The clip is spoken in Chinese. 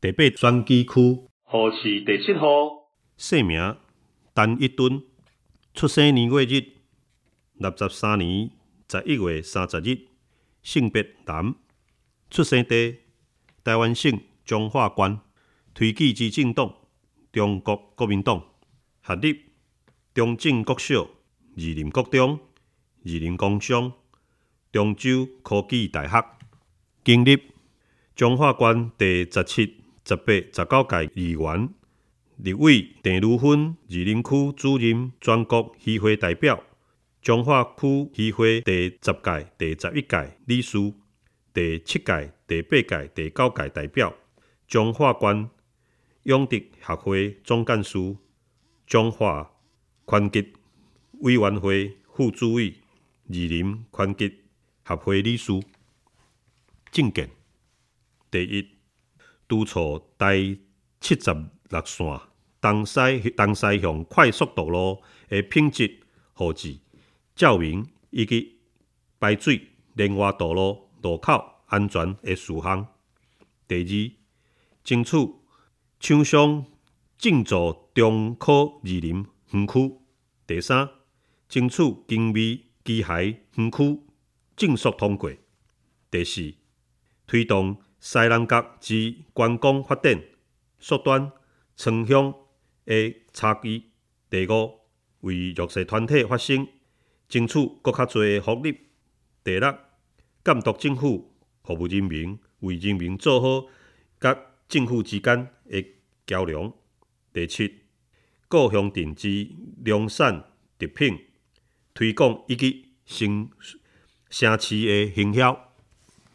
第8选举区， 户市第7号， 姓名陈一敦，出生年月日63年11月30日，性别男，出生地台湾省彰化县，推举之政党中国国民党，学历中正国小、二林国中、二林工商、中州科技大学，经历彰化县第17、18、19届议员，立委郑如芬二林区主任全国议会代表，彰化区议会第10届、第11届理事，第7届、第8届、第9届代表，彰化县永德协会总干事，彰化拳击委员会副主委，二林拳击协会理事。政见第一，督促台76线东西向快速道路的品质、号志、照明以及排水、连外道路路口安全的事项。第二，争取厂商进驻中科二林园区。第三，争取精密机械园区正速通过。第四，推动西南角之观光发展，缩短城乡的差距。第五，为弱势团体发声，争取更较多的福利。第六，监督政府服务人民，为人民做好甲政府之间的桥梁。第七，各乡镇之农产特品推广以及城市的行销。